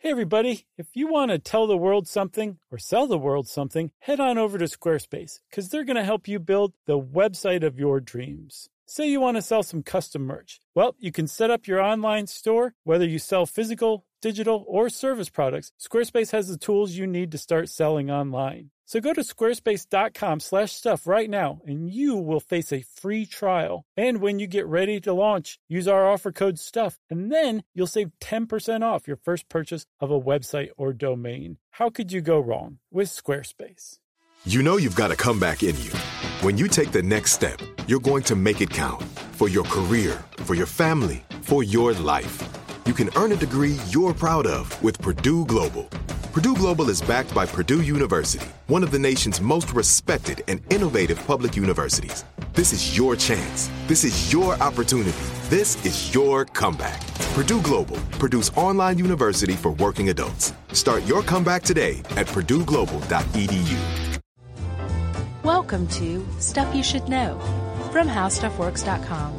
Hey everybody, if you want to tell the world something or sell the world something, head on over to Squarespace because they're going to help you build the website of your dreams. Say you want to sell some custom merch. Well, you can set up your online store, whether you sell physical, digital, or service products. Squarespace has the tools you need to start selling online. So go to squarespace.com/stuff right now and you will face a free trial. And when you get ready to launch, use our offer code STUFF and then you'll save 10% off your first purchase of a website or domain. How could you go wrong with Squarespace? You know you've got a comeback in you. When you take the next step, you're going to make it count for your career, for your family, for your life. You can earn a degree you're proud of with Purdue Global. Purdue Global is backed by Purdue University, one of the nation's most respected and innovative public universities. This is your chance. This is your opportunity. This is your comeback. Purdue Global, Purdue's online university for working adults. Start your comeback today at purdueglobal.edu. Welcome to Stuff You Should Know from HowStuffWorks.com.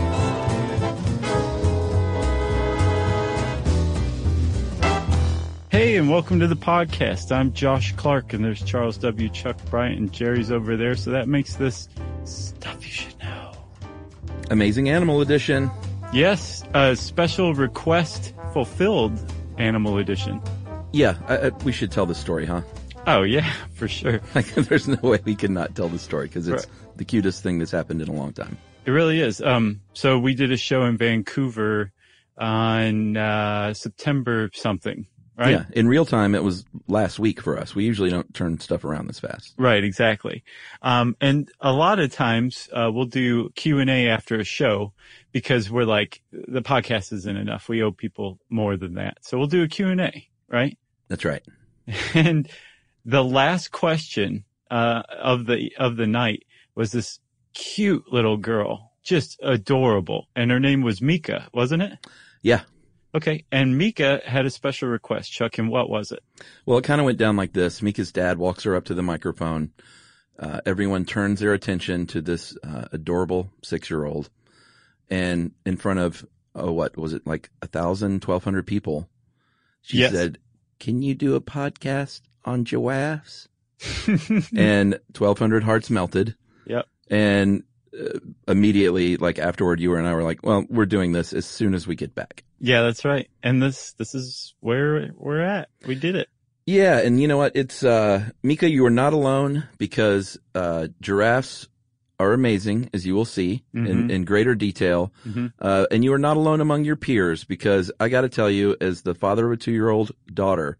Hey, and welcome to the podcast. I'm Josh Clark, and there's Charles W. Chuck Bryant, and Jerry's over there, so that makes this Stuff You Should Know. Amazing Animal Edition. Yes, a special request fulfilled Animal Edition. Yeah, we should tell the story, huh? Oh, yeah, for sure. There's no way we can not tell the story because it's the cutest thing that's happened in a long time. It really is. So we did a show in Vancouver on September something, right? Yeah, in real time, it was last week for us. We usually don't turn stuff around this fast. Right, exactly. And a lot of times we'll do Q&A after a show because we're like, the podcast isn't enough. We owe people more than that. So we'll do a Q&A, right? That's right. And the last question of the night was this cute little girl, just adorable, and her name was Mika, wasn't it? Yeah. Okay, and Mika had a special request, Chuck, and what was it? Well, it kind of went down like this. Mika's dad walks her up to the microphone. Everyone turns their attention to this adorable 6-year-old, and in front of, what was it, like 1,000, 1,200 people, she said, "Can you do a podcast on giraffes?" And 1,200 hearts melted. Yep. And immediately, like afterward, you and I were like, well, we're doing this as soon as we get back. Yeah, that's right. And this is where we're at. We did it. Yeah. And you know what? It's, Mika, you are not alone because, giraffes are amazing, as you will see in greater detail. And you are not alone among your peers because I got to tell you, as the father of a 2-year-old daughter,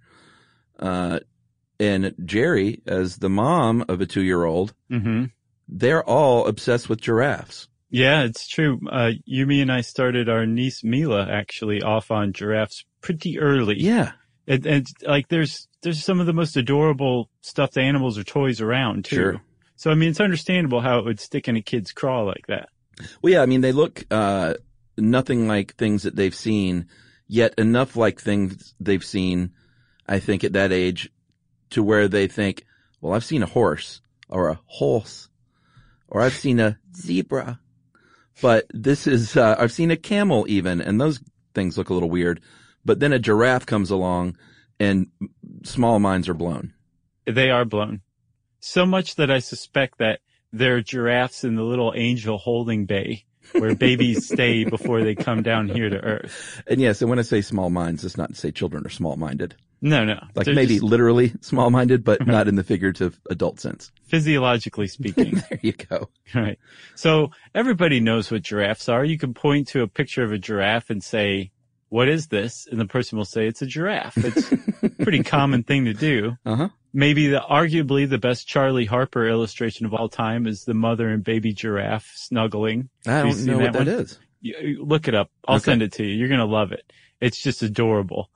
and Jerry, as the mom of a 2-year-old, they're all obsessed with giraffes. Yeah, it's true. Yumi and I started our niece Mila actually off on giraffes pretty early. Yeah. And like there's some of the most adorable stuffed animals or toys around too. Sure. So I mean, it's understandable how it would stick in a kid's craw like that. Well, yeah, I mean, they look nothing like things that they've seen, yet enough like things they've seen, I think, at that age to where they think, well, I've seen a horse or a horse or I've seen a zebra, but this is, I've seen a camel even, and those things look a little weird. But then a giraffe comes along and small minds are blown. They are blown. So much that I suspect that there are giraffes in the little angel holding bay where babies stay before they come down here to Earth. And yes, and when I say small minds, it's not to say children are small-minded. No. Like maybe literally small-minded, but not in the figurative adult sense. Physiologically speaking. There you go. Right. So everybody knows what giraffes are. You can point to a picture of a giraffe and say, what is this? And the person will say it's a giraffe. It's a pretty common thing to do. Maybe arguably the best Charlie Harper illustration of all time is the mother and baby giraffe snuggling. I don't know what that is. Look it up. I'll send it to you. You're going to love it. It's just adorable.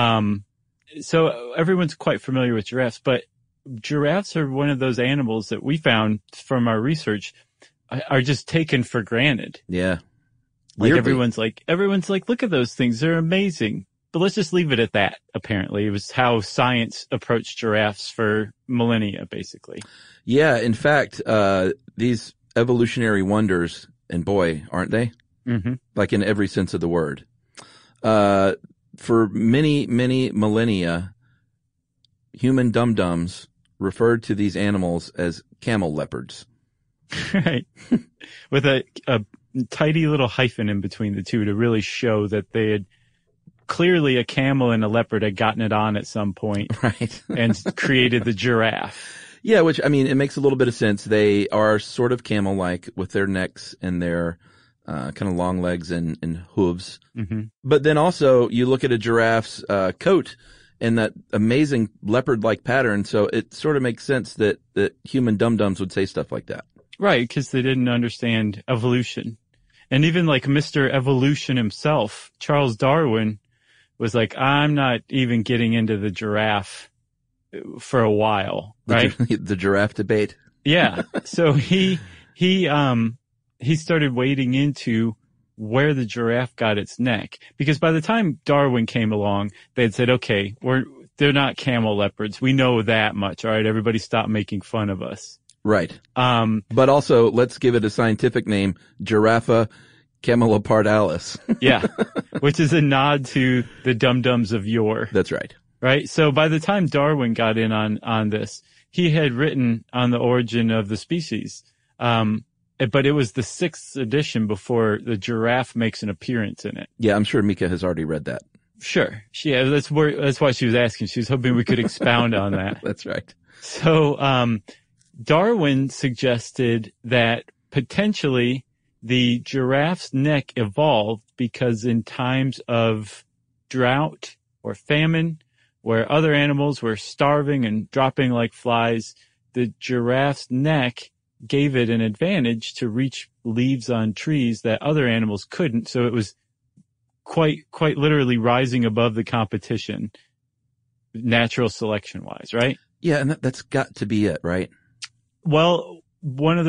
So everyone's quite familiar with giraffes, but giraffes are one of those animals that we found from our research are just taken for granted. Yeah. Like everyone's like, look at those things. They're amazing. But let's just leave it at that, apparently. It was how science approached giraffes for millennia, basically. Yeah, in fact, these evolutionary wonders, and boy, aren't they? Like in every sense of the word. for many, many millennia, human dum-dums referred to these animals as camel leopards. Right. With a tidy little hyphen in between the two to really show that they had clearly a camel and a leopard had gotten it on at some point. Right. And created the giraffe. Yeah, which, I mean, it makes a little bit of sense. They are sort of camel-like with their necks and their kind of long legs and hooves. Mm-hmm. But then also you look at a giraffe's coat and that amazing leopard-like pattern. So it sort of makes sense that human dum-dums would say stuff like that. Right, because they didn't understand evolution. And even like Mr. Evolution himself, Charles Darwin, was like, I'm not even getting into the giraffe for a while, right? The giraffe debate. Yeah. So he started wading into where the giraffe got its neck, because by the time Darwin came along, they had said, okay, they're not camel leopards. We know that much. All right. Everybody stop making fun of us. Right. But also let's give it a scientific name, Giraffa camelopardalis. Yeah. Which is a nod to the dum-dums of yore. That's right. Right. So by the time Darwin got in on this, he had written on the origin of the species. But it was the 6th edition before the giraffe makes an appearance in it. Yeah, I'm sure Mika has already read that. Sure. That's why she was asking. She was hoping we could expound on that. That's right. So, Darwin suggested that potentially the giraffe's neck evolved because in times of drought or famine, where other animals were starving and dropping like flies, the giraffe's neck gave it an advantage to reach leaves on trees that other animals couldn't. So it was quite literally rising above the competition, natural selection wise, right? Yeah, and that's got to be it, right? Well, one of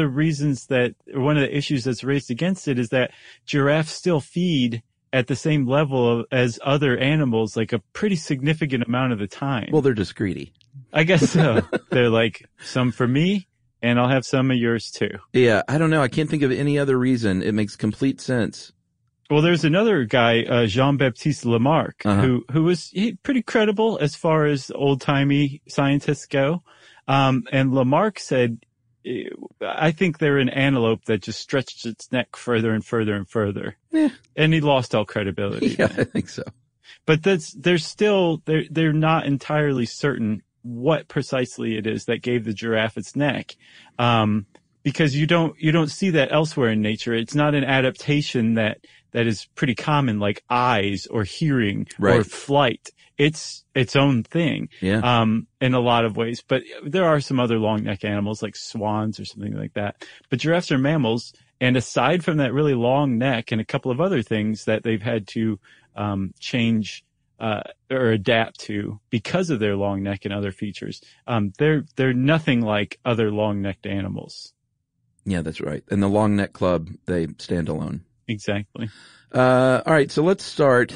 the issues that's raised against it is that giraffes still feed at the same level as other animals, like a pretty significant amount of the time. Well, they're just greedy. I guess so. They're like, some for me, and I'll have some of yours too. Yeah, I don't know. I can't think of any other reason. It makes complete sense. Well, there's another guy, Jean-Baptiste Lamarck, who was pretty credible as far as old-timey scientists go. And Lamarck said, I think they're an antelope that just stretched its neck further and further and further. Yeah. And he lost all credibility. Yeah, I think so. But they're not entirely certain what precisely it is that gave the giraffe its neck. Because you don't see that elsewhere in nature. It's not an adaptation that is pretty common, like eyes or hearing or flight. It's its own thing. Yeah. In a lot of ways. But there are some other long neck animals like swans or something like that. But giraffes are mammals. And aside from that really long neck and a couple of other things that they've had to, change, or adapt to because of their long neck and other features, they're nothing like other long necked animals. Yeah, that's right. And the long neck club, they stand alone. Exactly. All right. So let's start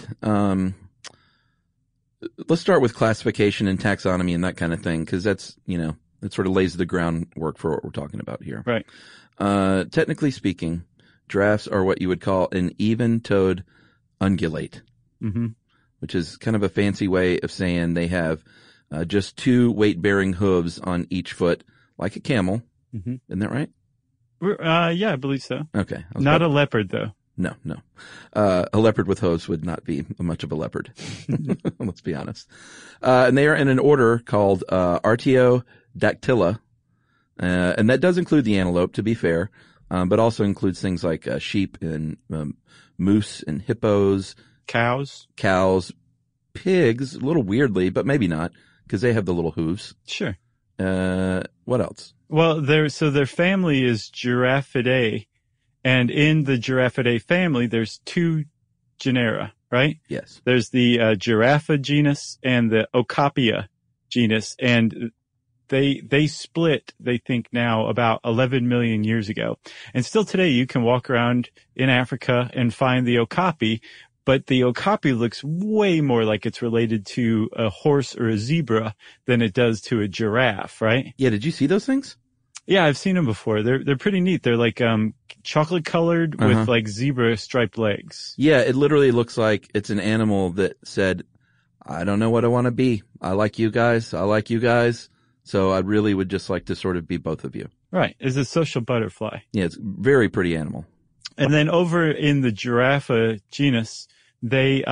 with classification and taxonomy and that kind of thing, because that's, that sort of lays the groundwork for what we're talking about here. Right. Technically speaking, giraffes are what you would call an even-toed ungulate, which is kind of a fancy way of saying they have just 2 weight-bearing hooves on each foot, like a camel. Isn't that right? Yeah, I believe so. Okay. Not a leopard, though. No. A leopard with hooves would not be much of a leopard. Let's be honest. And they are in an order called Artiodactyla. And that does include the antelope, to be fair, but also includes things like sheep and moose and hippos. Cows, pigs, a little weirdly, but maybe not, because they have the little hooves. Sure. What else? Well, their family is Giraffidae. And in the Giraffidae family, there's 2 genera, right? Yes. There's the Giraffa genus and the Okapia genus. And they split, they think now, about 11 million years ago. And still today, you can walk around in Africa and find the okapi, but the okapi looks way more like it's related to a horse or a zebra than it does to a giraffe, right? Yeah, did you see those things? Yeah, I've seen them before. They're pretty neat. They're like chocolate colored with like zebra striped legs. Yeah, it literally looks like it's an animal that said, I don't know what I want to be. I like you guys. I like you guys. So I really would just like to sort of be both of you. Right. It's a social butterfly. Yeah, it's a very pretty animal. And then over in the Giraffa genus, there's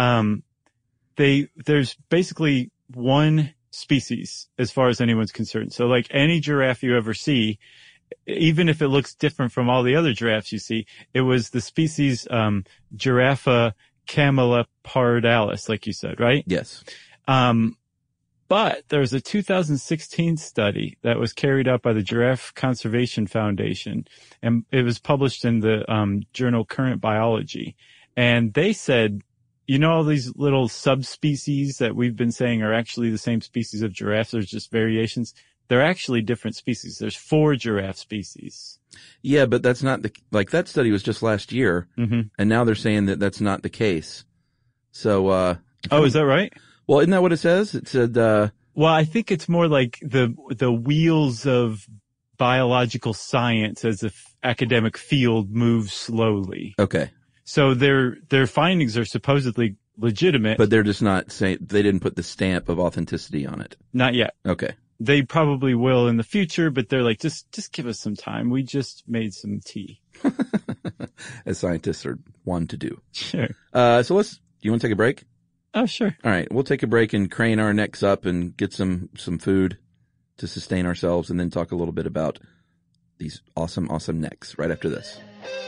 basically one species as far as anyone's concerned. So like any giraffe you ever see, even if it looks different from all the other giraffes you see, it was the species Giraffa camelopardalis, like you said, right? Yes. But there's a 2016 study that was carried out by the Giraffe Conservation Foundation, and it was published in the journal Current Biology. And they said, you know, all these little subspecies that we've been saying are actually the same species of giraffes, there's just variations. They're actually different species. There's 4 giraffe species. Yeah, but that's not that study was just last year, and now they're saying that that's not the case. So, is that right? Well, isn't that what it says? It said, well, I think it's more like the wheels of biological science as an academic field moves slowly. Okay. So their findings are supposedly legitimate. But they're just not saying, they didn't put the stamp of authenticity on it. Not yet. Okay. They probably will in the future, but they're like, just give us some time. We just made some tea. As scientists are wont to do. Sure. So you want to take a break? Oh, sure. All right. We'll take a break and crane our necks up and get some food to sustain ourselves, and then talk a little bit about these awesome necks right after this.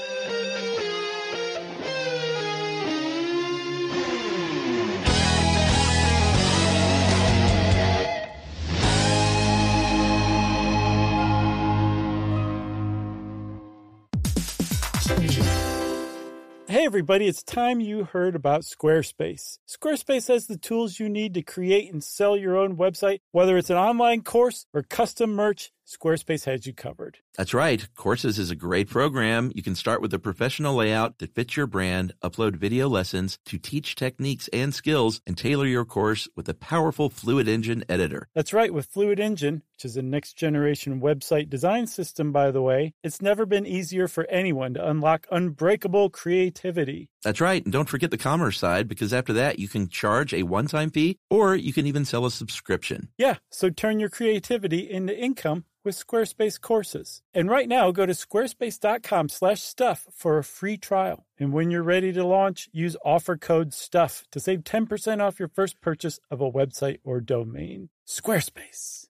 Hey everybody, it's time you heard about Squarespace. Squarespace has the tools you need to create and sell your own website. Whether it's an online course or custom merch, Squarespace has you covered. That's right. Courses is a great program. You can start with a professional layout that fits your brand, upload video lessons to teach techniques and skills, and tailor your course with a powerful Fluid Engine editor. That's right. With Fluid Engine, which is a next-generation website design system, by the way, it's never been easier for anyone to unlock unbreakable creativity. That's right. And don't forget the commerce side, because after that, you can charge a one-time fee, or you can even sell a subscription. Yeah, so turn your creativity into income with Squarespace courses. And right now, go to squarespace.com/stuff for a free trial. And when you're ready to launch, use offer code STUFF to save 10% off your first purchase of a website or domain. Squarespace.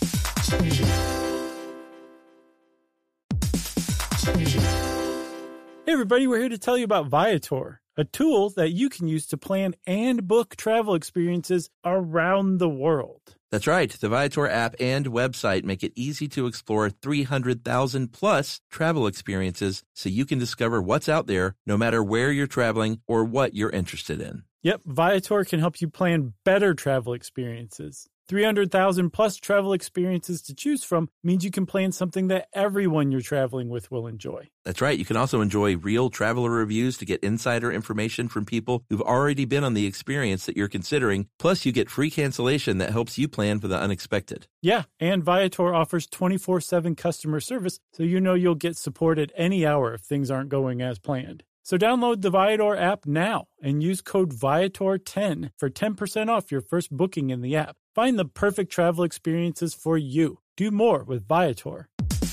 Hey everybody, we're here to tell you about Viator, a tool that you can use to plan and book travel experiences around the world. That's right. The Viator app and website make it easy to explore 300,000 plus travel experiences so you can discover what's out there no matter where you're traveling or what you're interested in. Yep, Viator can help you plan better travel experiences. 300,000 plus travel experiences to choose from means you can plan something that everyone you're traveling with will enjoy. That's right. You can also enjoy real traveler reviews to get insider information from people who've already been on the experience that you're considering. Plus, you get free cancellation that helps you plan for the unexpected. Yeah, and Viator offers 24/7 customer service, so you know you'll get support at any hour if things aren't going as planned. So download the Viator app now and use code Viator10 for 10% off your first booking in the app. Find the perfect travel experiences for you. Do more with Viator.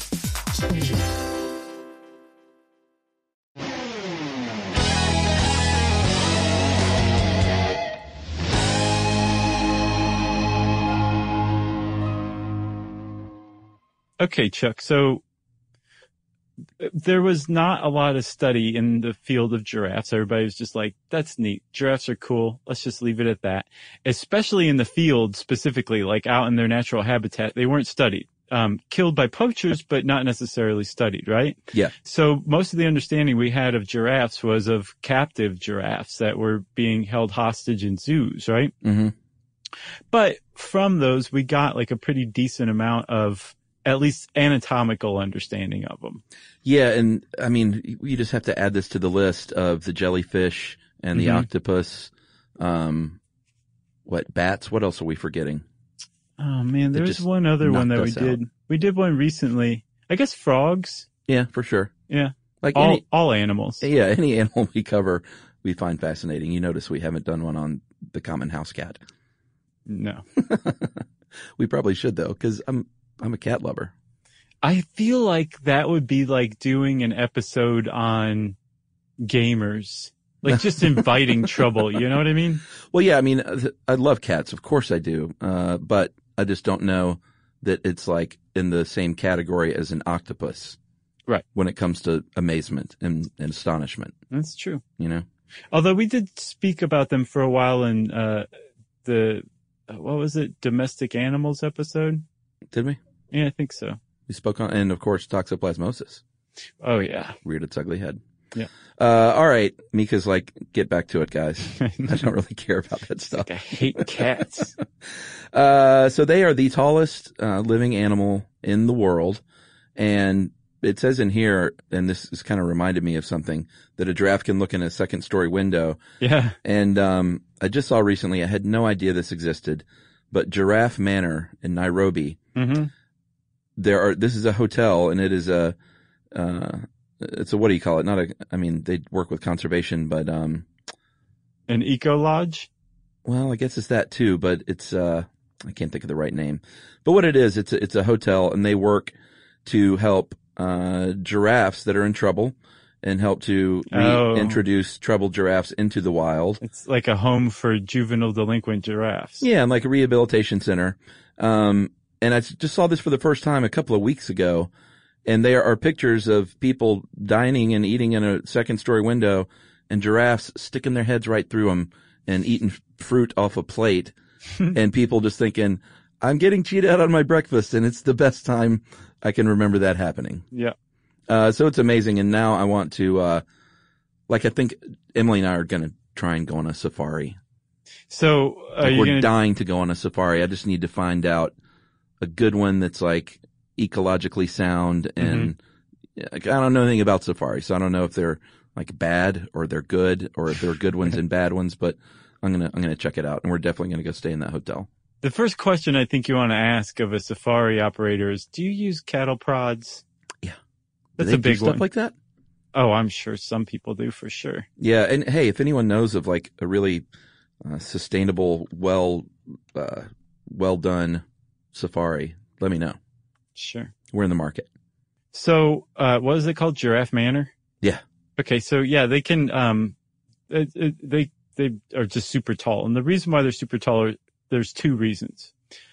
Okay, Chuck, so there was not a lot of study in the field of giraffes. Everybody was just like, that's neat. Giraffes are cool. Let's just leave it at that. Especially in the field specifically, like out in their natural habitat, they weren't studied. Killed by poachers, but not necessarily studied, right? Yeah. So most of the understanding we had of giraffes was of captive giraffes that were being held hostage in zoos, right? Mm-hmm. But from those, we got like a pretty decent amount of at least anatomical understanding of them. Yeah, and I mean, you just have to add this to the list of the jellyfish and the octopus. Bats? What else are we forgetting? Oh man, there's one other one that we did. We did one recently. I guess frogs. Yeah, for sure. Yeah. Like all animals. Yeah, any animal we cover, we find fascinating. You notice we haven't done one on the common house cat. No. We probably should though, because I'm a cat lover. I feel like that would be like doing an episode on gamers. Like just inviting trouble, you know what I mean? Well, yeah, I mean, I love cats. Of course I do. But I just don't know that it's like in the same category as an octopus. Right. When it comes to amazement and astonishment. That's true. You know? Although we did speak about them for a while in, what was it? Domestic animals episode? Did we? Yeah, I think so. We spoke on, and of course, toxoplasmosis. Oh, yeah. Reared its ugly head. Yeah. All right. Mika's like, get back to it, guys. I don't really care about that stuff. Like I hate cats. So they are the tallest living animal in the world. And it says in here, and this has kind of reminded me of something, that a giraffe can look in a second story window. Yeah. And I just saw recently, I had no idea this existed, but Giraffe Manor in Nairobi. Mm-hmm. This is a hotel, and it is it's a, what do you call it? They work with conservation, but, an eco lodge? Well, I guess it's that too, but it's, I can't think of the right name. But what it is, it's a hotel, and they work to help, giraffes that are in trouble and help to reintroduce troubled giraffes into the wild. It's like a home for juvenile delinquent giraffes. Yeah, and like a rehabilitation center. And I just saw this for the first time a couple of weeks ago. And there are pictures of people dining and eating in a second story window and giraffes sticking their heads right through them and eating fruit off a plate. And people just thinking, I'm getting cheated out on my breakfast. And it's the best time I can remember that happening. Yeah. So it's amazing. And now I want to, I think Emily and I are going to try and go on a safari. So we're dying to go on a safari. I just need to find out a good one that's like ecologically sound, and I don't know anything about safari, so I don't know if they're like bad or they're good, or if they're good ones and bad ones, but I'm gonna check it out, and we're definitely gonna go stay in that hotel. The first question I think you want to ask of a safari operator is, do you use cattle prods? Yeah. That's a big stuff one. Like that? Oh, I'm sure some people do for sure. Yeah, and hey, if anyone knows of like a really sustainable, well done safari, let me know. Sure. We're in the market. So, what is it called? Giraffe Manor? Yeah. Okay. So yeah, they can, they are just super tall. And the reason why they're super tall there's two reasons.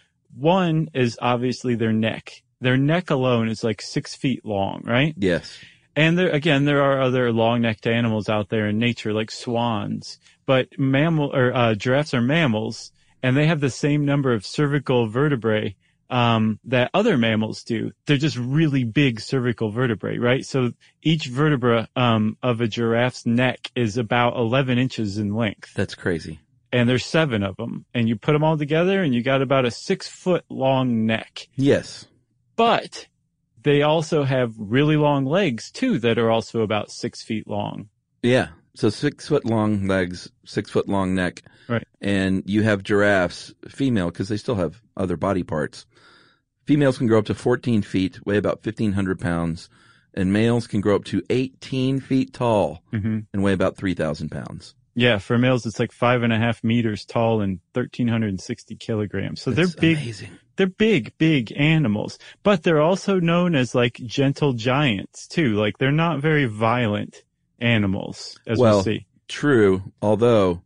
One is obviously their neck. Their neck alone is like 6 feet long, right? Yes. And there are other long-necked animals out there in nature, like swans. But giraffes are mammals, and they have the same number of cervical vertebrae that other mammals do. They're just really big cervical vertebrae, right? So each vertebra of a giraffe's neck is about 11 inches in length. That's crazy. And there's 7 of them. And you put them all together, and you got about a 6-foot long neck. Yes. But they also have really long legs, too, that are also about 6 feet long. Yeah. So 6 foot long legs, 6 foot long neck. Right. And you have giraffes, female, because they still have other body parts. Females can grow up to 14 feet, weigh about 1,500 pounds, and males can grow up to 18 feet tall and weigh about 3,000 pounds. Yeah, for males, it's like 5.5 meters tall and 1,360 kilograms. So That's they're big. Amazing. They're big animals, but they're also known as like gentle giants too. Like they're not very violent animals, as we'll see. True. Although,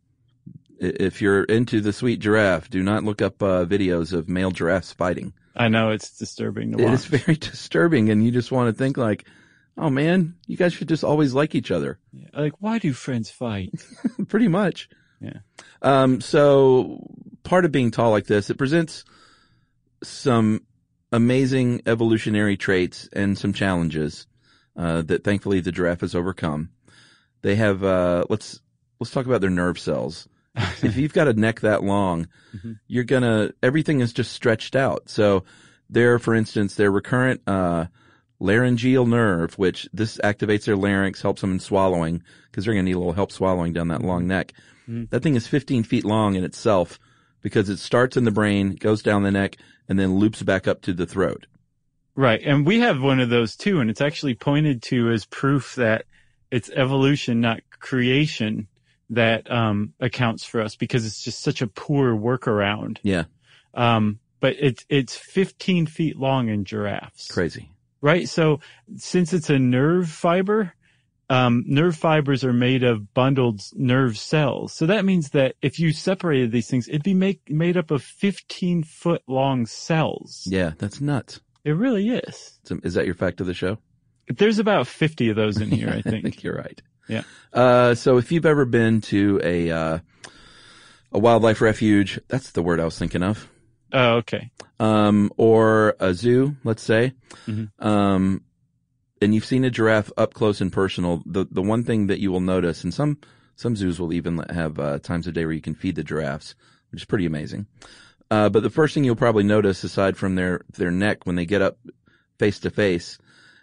if you're into the sweet giraffe, do not look up videos of male giraffes fighting. I know, it's disturbing to watch. It is very disturbing, and you just want to think like, oh man, you guys should just always like each other. Yeah, like, why do friends fight? Pretty much. Yeah. So part of being tall like this, it presents some amazing evolutionary traits and some challenges that thankfully the giraffe has overcome. They have let's talk about their nerve cells. If you've got a neck that long, everything is just stretched out. So for instance, their recurrent laryngeal nerve, which this activates their larynx, helps them in swallowing, because they're going to need a little help swallowing down that long neck. That thing is 15 feet long in itself, because it starts in the brain, goes down the neck, and then loops back up to the throat. Right. And we have one of those too, and it's actually pointed to as proof that it's evolution, not creation, that accounts for us, because it's just such a poor workaround. Yeah. But it's 15 feet long in giraffes. Crazy. Right? So since it's a nerve fiber, nerve fibers are made of bundled nerve cells. So that means that if you separated these things, it'd be made up of 15-foot long cells. Yeah, that's nuts. It really is. So, is that your fact of the show? There's about 50 of those in here, I think. I think you're right. Yeah. So if you've ever been to a wildlife refuge, that's the word I was thinking of. Oh, okay. Or a zoo, let's say. Mm-hmm. And you've seen a giraffe up close and personal, the one thing that you will notice, and some zoos will even have times of day where you can feed the giraffes, which is pretty amazing. But the first thing you'll probably notice, aside from their neck when they get up face to face,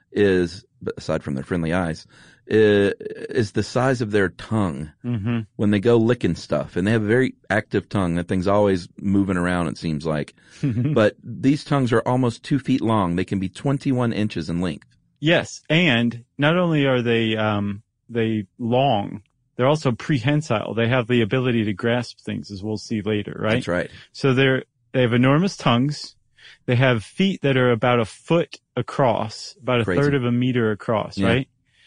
aside from their friendly eyes, is the size of their tongue. Mm-hmm. When they go licking stuff. And they have a very active tongue. That thing's always moving around, it seems like. But these tongues are almost 2 feet long. They can be 21 inches in length. Yes, and not only are they long, they're also prehensile. They have the ability to grasp things, as we'll see later, right? That's right. So they have enormous tongues. They have feet that are about a foot across, about a third of a meter across, right?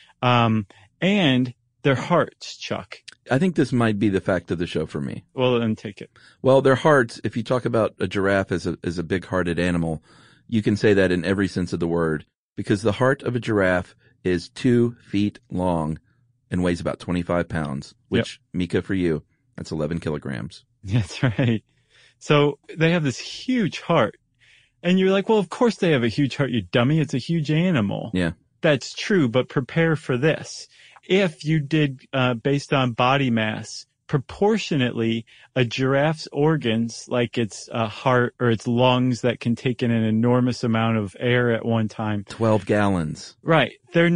And their hearts, Chuck. I think this might be the fact of the show for me. Well, then take it. Well, their hearts, if you talk about a giraffe as a big-hearted animal, you can say that in every sense of the word, because the heart of a giraffe is 2 feet long and weighs about 25 pounds, which, Mika, for you, that's 11 kilograms. That's right. So they have this huge heart. And you're like, well, of course they have a huge heart, you dummy. It's a huge animal. Yeah. That's true, but prepare for this. If you did, based on body mass, proportionately, a giraffe's organs, like its heart or its lungs that can take in an enormous amount of air at one time. 12 gallons. Right. They're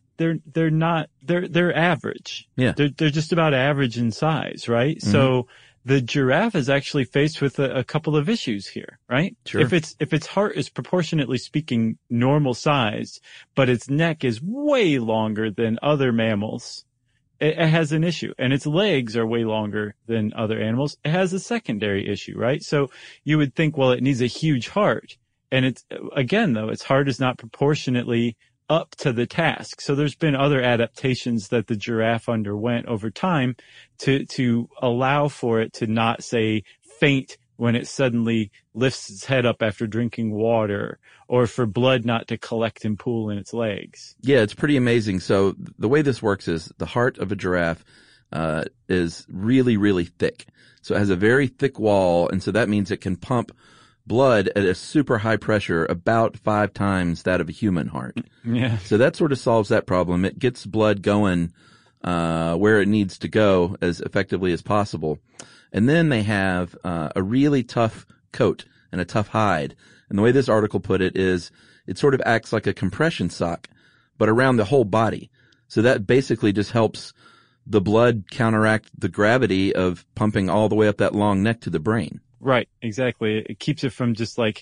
average. Yeah. They're just about average in size, right? Mm-hmm. So the giraffe is actually faced with a couple of issues here, right? Sure. If its heart is proportionately speaking normal size, but its neck is way longer than other mammals, it has an issue. And its legs are way longer than other animals. It has a secondary issue, right? So you would think, well, it needs a huge heart. And its heart is not proportionately up to the task. So there's been other adaptations that the giraffe underwent over time to allow for it to not, say, faint when it suddenly lifts its head up after drinking water, or for blood not to collect and pool in its legs. Yeah, it's pretty amazing. So the way this works is the heart of a giraffe is really, really thick. So it has a very thick wall, and so that means it can pump blood at a super high pressure, about 5 times that of a human heart. Yeah. So that sort of solves that problem. It gets blood going where it needs to go as effectively as possible. And then they have a really tough coat and a tough hide. And the way this article put it is it sort of acts like a compression sock, but around the whole body. So that basically just helps the blood counteract the gravity of pumping all the way up that long neck to the brain. Right, exactly. It keeps it from just like,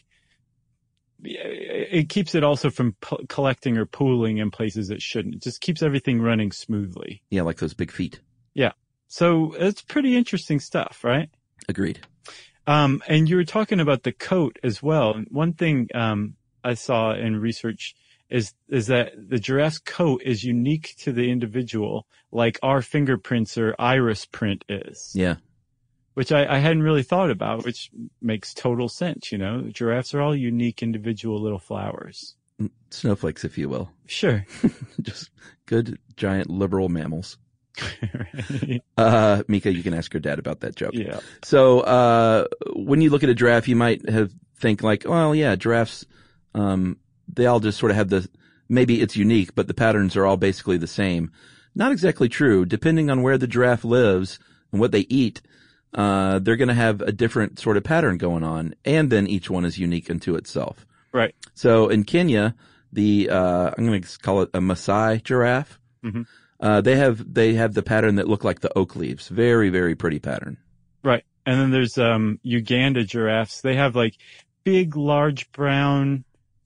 it keeps it also from collecting or pooling in places it shouldn't. It just keeps everything running smoothly. Yeah, like those big feet. Yeah. So it's pretty interesting stuff, right? Agreed. And you were talking about the coat as well. And one thing, I saw in research is that the giraffe's coat is unique to the individual, like our fingerprints or iris print is. Yeah. Which I hadn't really thought about, which makes total sense, you know. Giraffes are all unique individual little flowers. Snowflakes, if you will. Sure. Just good, giant, liberal mammals. Right. Mika, you can ask your dad about that joke. Yeah. So, when you look at a giraffe, you might think like, well, yeah, giraffes, they all just sort of maybe it's unique, but the patterns are all basically the same. Not exactly true. Depending on where the giraffe lives and what they eat, they're going to have a different sort of pattern going on, and then each one is unique unto itself. Right. So in Kenya, I'm going to call it a Maasai giraffe. Mm-hmm. They have the pattern that look like the oak leaves. Very, very pretty pattern. Right. And then there's Uganda giraffes. They have like big, large brown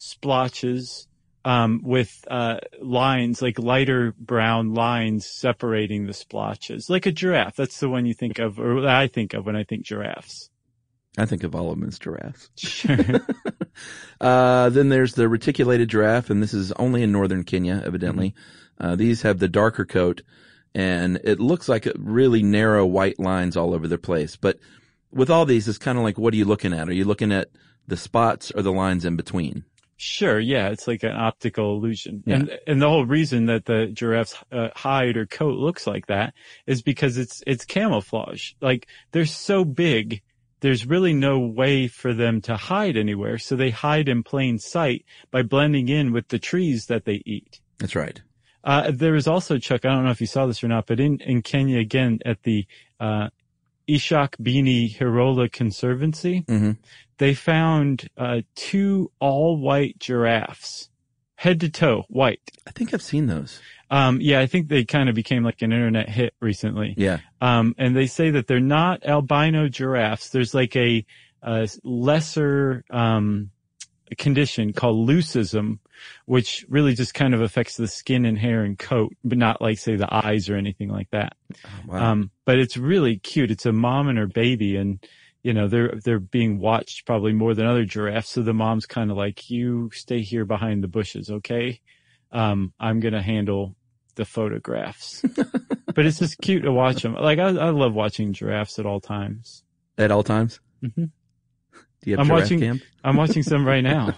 splotches with lines, like lighter brown lines separating the splotches, like a giraffe. That's the one you think of, or I think of when I think giraffes. I think of all of them as giraffes. Sure. Then there's the reticulated giraffe, and this is only in northern Kenya, evidently. These have the darker coat, and it looks like really narrow white lines all over the place. But with all these, it's kind of like, what are you looking at? Are you looking at the spots or the lines in between? Sure, yeah, it's like an optical illusion. Yeah. And the whole reason that the giraffe's hide or coat looks like that is because it's camouflage. Like, they're so big, there's really no way for them to hide anywhere, so they hide in plain sight by blending in with the trees that they eat. That's right. There was also, Chuck, I don't know if you saw this or not, but in Kenya, again, at the Ishak Bini Hirola Conservancy, they found 2 all-white giraffes, head to toe, white. I think I've seen those. Yeah, I think they kind of became like an internet hit recently. Yeah. And they say that they're not albino giraffes. There's like a lesser condition called leucism, which really just kind of affects the skin and hair and coat, but not like, say, the eyes or anything like that. Oh, wow. But it's really cute. It's a mom and her baby, and you know, they're being watched probably more than other giraffes. So the mom's kind of like, you stay here behind the bushes, okay? I'm going to handle the photographs. But it's just cute to watch them. Like, I love watching giraffes at all times. At all times? Mm-hmm. Do you have giraffe cam? I'm watching some right now.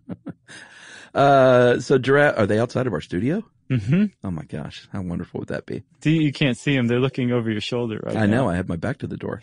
So giraffe, are they outside of our studio? Mm-hmm. Oh my gosh. How wonderful would that be? You can't see them. They're looking over your shoulder right now. I know. I have my back to the door.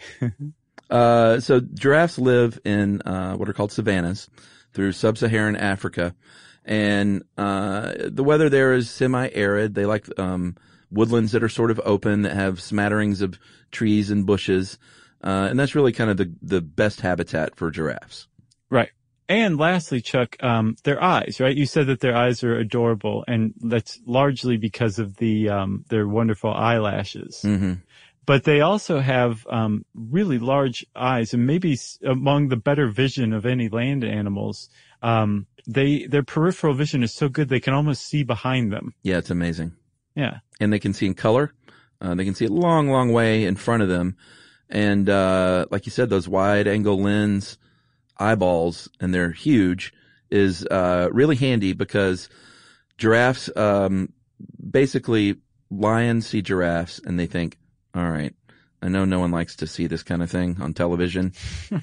So giraffes live in, what are called savannas through sub-Saharan Africa. And, the weather there is semi-arid. They like, woodlands that are sort of open, that have smatterings of trees and bushes. And that's really kind of the best habitat for giraffes. Right. And lastly, Chuck, their eyes, right? You said that their eyes are adorable, and that's largely because of their wonderful eyelashes. Mm-hmm. But they also have really large eyes, and maybe among the better vision of any land animals. Their peripheral vision is so good they can almost see behind them. Yeah, it's amazing. Yeah. And they can see in color. They can see a long, long way in front of them. And like you said, those wide angle lens eyeballs, and they're huge, is really handy because giraffes, basically lions see giraffes and they think, all right, I know no one likes to see this kind of thing on television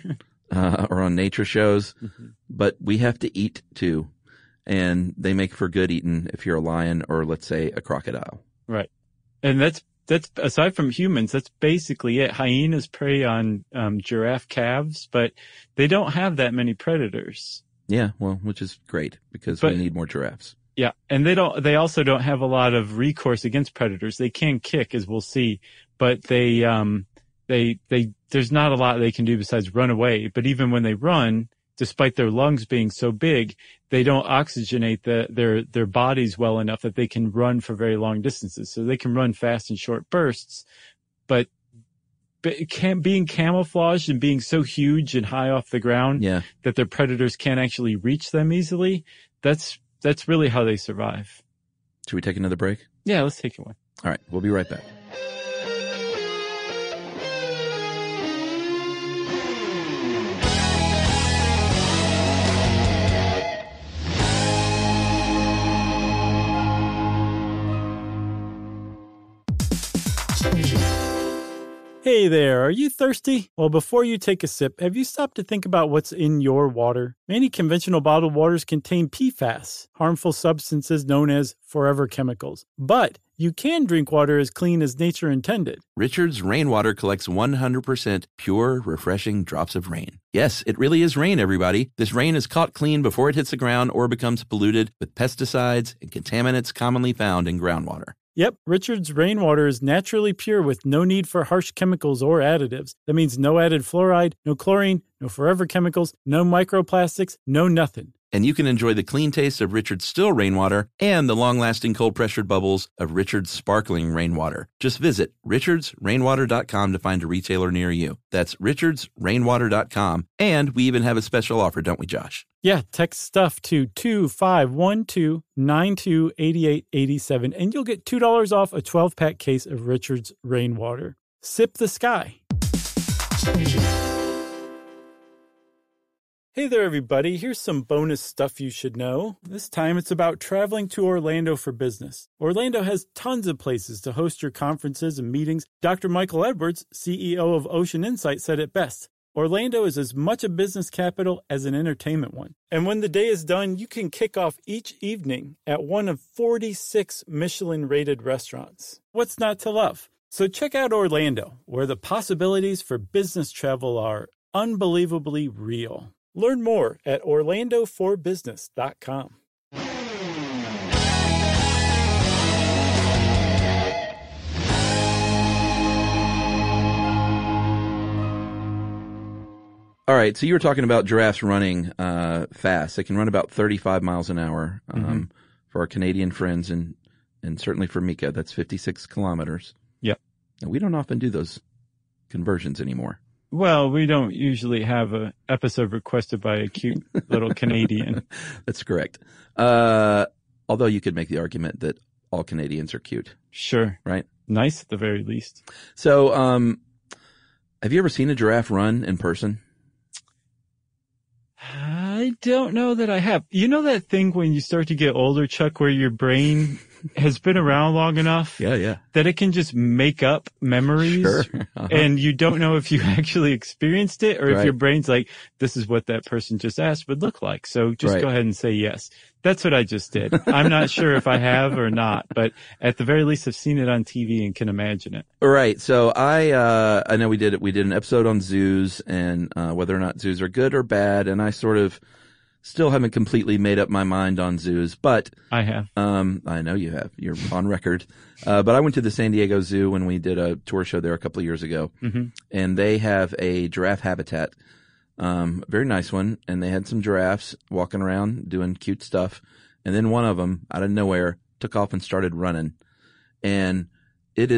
or on nature shows, but we have to eat too. And they make for good eating if you're a lion or, let's say, a crocodile. Right. And that's aside from humans, that's basically it. Hyenas prey on giraffe calves, but they don't have that many predators. Yeah, well, which is great because we need more giraffes. Yeah, and they also don't have a lot of recourse against predators. They can kick, as we'll see, but they there's not a lot they can do besides run away. But even when they run, despite their lungs being so big, they don't oxygenate their bodies well enough that they can run for very long distances. So they can run fast in short bursts, but being camouflaged and being so huge and high off the ground that their predators can't actually reach them easily, that's really how they survive. Should we take another break? Yeah, let's take one. All right, we'll be right back. Hey there, are you thirsty? Well, before you take a sip, have you stopped to think about what's in your water? Many conventional bottled waters contain PFAS, harmful substances known as forever chemicals. But you can drink water as clean as nature intended. Richard's Rainwater collects 100% pure, refreshing drops of rain. Yes, it really is rain, everybody. This rain is caught clean before it hits the ground or becomes polluted with pesticides and contaminants commonly found in groundwater. Yep, Richard's Rainwater is naturally pure with no need for harsh chemicals or additives. That means no added fluoride, no chlorine, no forever chemicals, no microplastics, no nothing. And you can enjoy the clean taste of Richard's still rainwater and the long-lasting cold-pressured bubbles of Richard's sparkling rainwater. Just visit richardsrainwater.com to find a retailer near you. That's richardsrainwater.com. And we even have a special offer, don't we, Josh? Yeah, text stuff to 2512928887 and you'll get $2 off a 12-pack case of Richard's Rainwater. Sip the sky. Hey there, everybody. Here's some bonus stuff you should know. This time it's about traveling to Orlando for business. Orlando has tons of places to host your conferences and meetings. Dr. Michael Edwards, CEO of Ocean Insight, said it best. Orlando is as much a business capital as an entertainment one. And when the day is done, you can kick off each evening at one of 46 Michelin-rated restaurants. What's not to love? So check out Orlando, where the possibilities for business travel are unbelievably real. Learn more at orlandoforbusiness.com. All right, so you were talking about giraffes running fast. They can run about 35 miles an hour for our Canadian friends, and certainly for Mika, that's 56 kilometers. Yep. And we don't often do those conversions anymore. Well, we don't usually have an episode requested by a cute little Canadian. That's correct. Although you could make the argument that all Canadians are cute. Sure. Right? Nice at the very least. So, have you ever seen a giraffe run in person? I don't know that I have. You know that thing when you start to get older, Chuck, where your brain has been around long enough that it can just make up memories and you don't know if you actually experienced it or if your brain's like, this is what that person just asked would look like. So just go ahead and say yes. That's what I just did. I'm not sure if I have or not, but at the very least I've seen it on TV and can imagine it. Right. So I know we did an episode on zoos and whether or not zoos are good or bad, and I sort of still haven't completely made up my mind on zoos, but I have. I know you have. You're on record. But I went to the San Diego Zoo when we did a tour show there a couple of years ago, and they have a giraffe habitat, very nice one, and they had some giraffes walking around doing cute stuff, and then one of them out of nowhere took off and started running, and it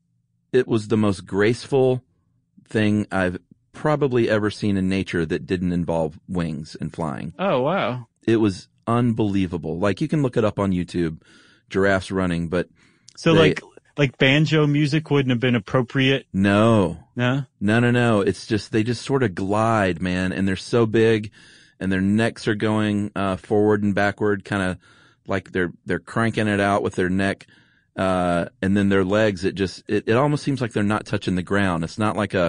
was the most graceful thing I've probably ever seen in nature that didn't involve wings and flying. Oh, wow. It was unbelievable. Like, you can look it up on YouTube, giraffes running, but so like banjo music wouldn't have been appropriate? No. No? No. It's just, they just sort of glide, man, and they're so big and their necks are going forward and backward, kind of like they're cranking it out with their neck. And then their legs, it almost seems like they're not touching the ground. It's not like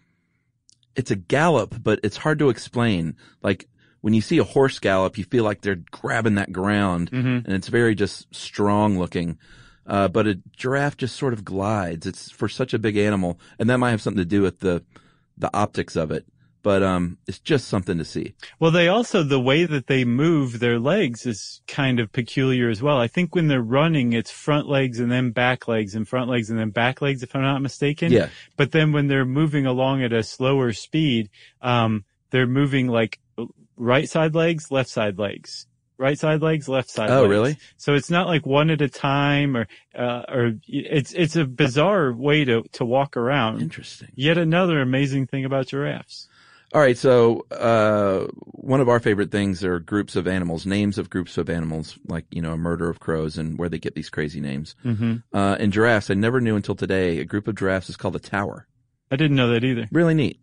it's a gallop, but it's hard to explain. Like when you see a horse gallop, you feel like they're grabbing that ground, and it's very just strong looking. But a giraffe just sort of glides. It's for such a big animal, and that might have something to do with the optics of it. But it's just something to see. Well, the way that they move their legs is kind of peculiar as well. I think when they're running, it's front legs and then back legs and front legs and then back legs, if I'm not mistaken. Yeah. But then when they're moving along at a slower speed, they're moving like right side legs, left side legs. Right side legs, left side legs. Oh, really? So it's not like one at a time or it's a bizarre way to walk around. Interesting. Yet another amazing thing about giraffes. All right, so one of our favorite things are groups of animals, names of groups of animals, like, a murder of crows and where they get these crazy names. And giraffes, I never knew until today, a group of giraffes is called a tower. I didn't know that either. Really neat.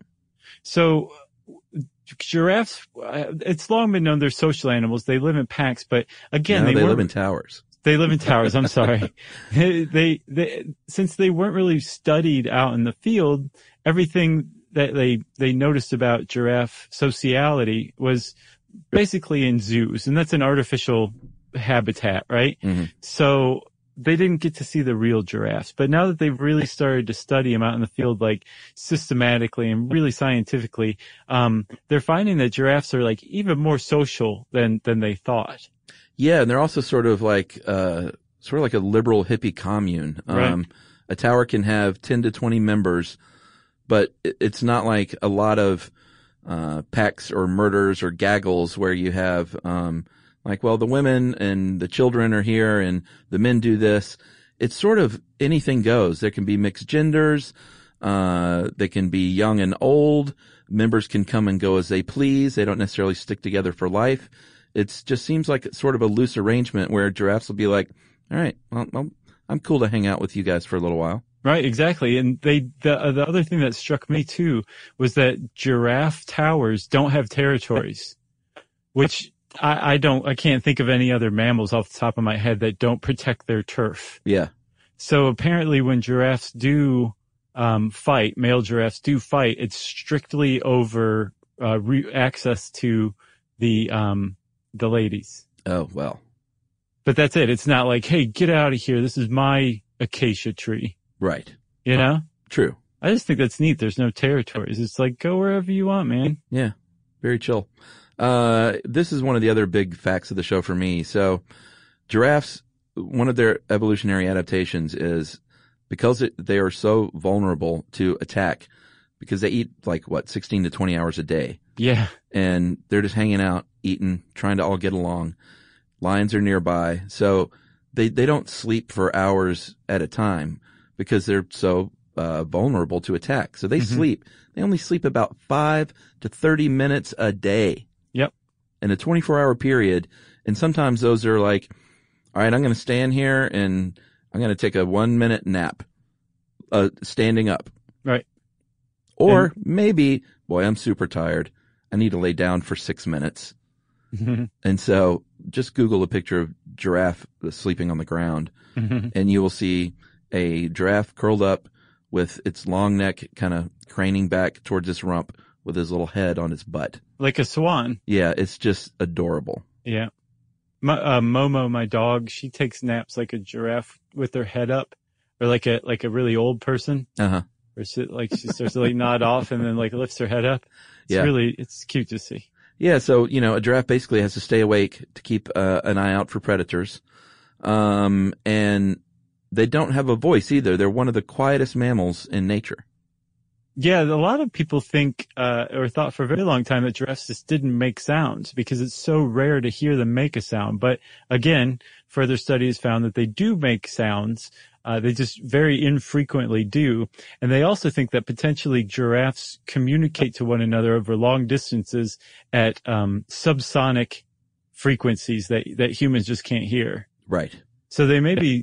So giraffes, it's long been known they're social animals. They live in packs, but again, they live in towers. They live in towers. I'm sorry. They since they weren't really studied out in the field, everything that they noticed about giraffe sociality was basically in zoos, and that's an artificial habitat, right? So they didn't get to see the real giraffes. But now that they've really started to study them out in the field, like systematically and really scientifically, they're finding that giraffes are like even more social than they thought. Yeah, and they're also sort of like a liberal hippie commune. Right. A tower can have 10 to 20 members, but it's not like a lot of packs or murders or gaggles where you have, like, well, the women and the children are here and the men do this. It's sort of anything goes. There can be mixed genders. They can be young and old. Members can come and go as they please. They don't necessarily stick together for life. It just seems like it's sort of a loose arrangement where giraffes will be like, all right, well, I'm cool to hang out with you guys for a little while. Right, exactly. And the other thing that struck me too was that giraffe towers don't have territories, which I can't think of any other mammals off the top of my head that don't protect their turf. Yeah. So apparently when giraffes do fight, male giraffes do fight, it's strictly over access to the ladies. Oh, well. But that's it. It's not like, hey, get out of here. This is my acacia tree. Right. You know? True. I just think that's neat. There's no territories. It's like, go wherever you want, man. Yeah. Very chill. This is one of the other big facts of the show for me. So giraffes, one of their evolutionary adaptations is because they are so vulnerable to attack because they eat 16 to 20 hours a day. Yeah. And they're just hanging out, eating, trying to all get along. Lions are nearby. So they don't sleep for hours at a time because they're so vulnerable to attack. So they sleep. They only sleep about 5 to 30 minutes a day. Yep. In a 24-hour period. And sometimes those are like, all right, I'm going to stand here and I'm going to take a 1-minute nap, standing up. Right. Or maybe, boy, I'm super tired. I need to lay down for 6 minutes. And so just Google a picture of giraffe sleeping on the ground and you will see a giraffe curled up with its long neck kind of craning back towards its rump with his little head on its butt. Like a swan. Yeah, it's just adorable. Yeah. Momo, my dog, she takes naps like a giraffe with her head up, or like a really old person. Uh-huh. Or she starts to nod off and then lifts her head up. It's cute to see. Yeah, so, a giraffe basically has to stay awake to keep an eye out for predators. And they don't have a voice either. They're one of the quietest mammals in nature. Yeah, a lot of people think, or thought for a very long time that giraffes just didn't make sounds because it's so rare to hear them make a sound. But again, further studies found that they do make sounds. They just very infrequently do. And they also think that potentially giraffes communicate to one another over long distances at subsonic frequencies that humans just can't hear. Right. So they may be,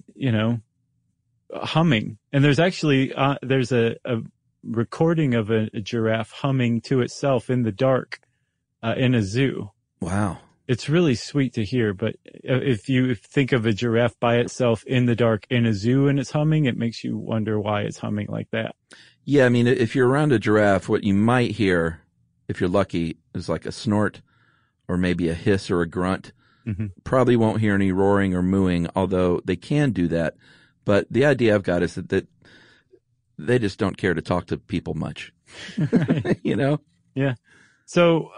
humming. And there's actually there's a recording of a giraffe humming to itself in the dark in a zoo. Wow. It's really sweet to hear, but if you think of a giraffe by itself in the dark in a zoo and it's humming, it makes you wonder why it's humming like that. Yeah, I mean, if you're around a giraffe, what you might hear, if you're lucky, is like a snort or maybe a hiss or a grunt. Probably won't hear any roaring or mooing, although they can do that. But the idea I've got is that they just don't care to talk to people much. Yeah. So,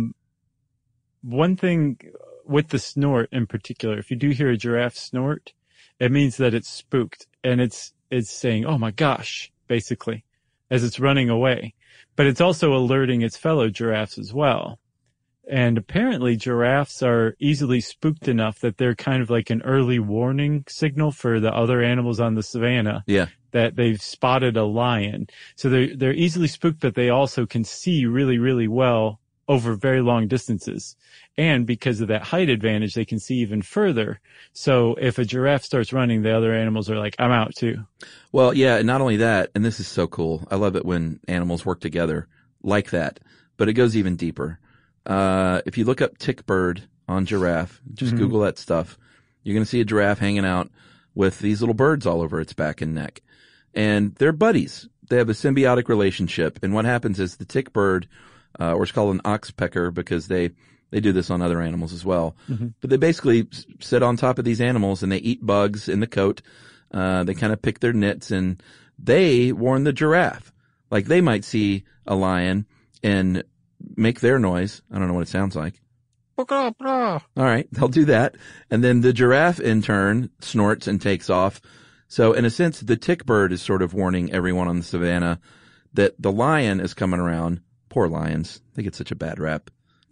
one thing with the snort in particular, if you do hear a giraffe snort, it means that it's spooked and it's saying, oh my gosh, basically, as it's running away. But it's also alerting its fellow giraffes as well. And apparently giraffes are easily spooked enough that they're kind of like an early warning signal for the other animals on the savannah. Yeah. That they've spotted a lion. So they're easily spooked, but they also can see really, really well over very long distances. And because of that height advantage, they can see even further. So if a giraffe starts running, the other animals are like, I'm out too. Well, yeah, and not only that, and this is so cool. I love it when animals work together like that, but it goes even deeper. If you look up tick bird on giraffe, just Google that stuff, you're going to see a giraffe hanging out with these little birds all over its back and neck. And they're buddies. They have a symbiotic relationship. And what happens is the tick bird, or it's called an oxpecker because they do this on other animals as well. But they basically sit on top of these animals and they eat bugs in the coat. They kind of pick their nits and they warn the giraffe. Like they might see a lion and make their noise. I don't know what it sounds like. All right, they'll do that. And then the giraffe in turn snorts and takes off. So in a sense, the tick bird is sort of warning everyone on the savannah that the lion is coming around. Poor lions. They get such a bad rap.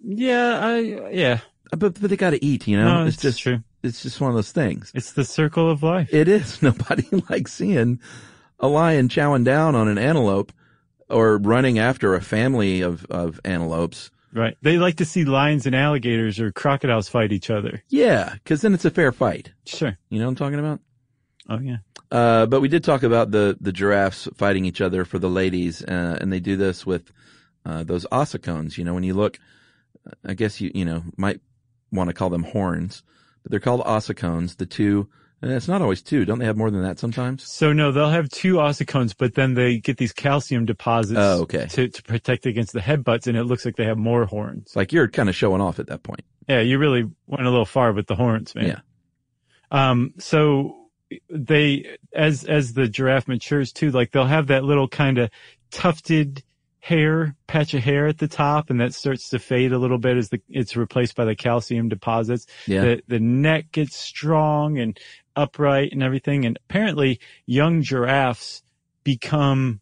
Yeah. But they got to eat, you know? No, it's just true. It's just one of those things. It's the circle of life. It is. Nobody likes seeing a lion chowing down on an antelope or running after a family of antelopes. Right. They like to see lions and alligators or crocodiles fight each other. Yeah, because then it's a fair fight. Sure. You know what I'm talking about? Oh, yeah. But we did talk about the giraffes fighting each other for the ladies, and they do this with those ossicones. You know, when you look, I guess you might want to call them horns, but they're called ossicones. The two, and it's not always two. Don't they have more than that sometimes? So no, they'll have two ossicones, but then they get these calcium deposits to protect against the headbutts, and it looks like they have more horns. Like you're kind of showing off at that point. Yeah, you really went a little far with the horns, man. Yeah. So they, as the giraffe matures too, like they'll have that little kind of tufted patch of hair at the top, and that starts to fade a little bit as it's replaced by the calcium deposits. Yeah. The neck gets strong and upright and everything. And apparently young giraffes become,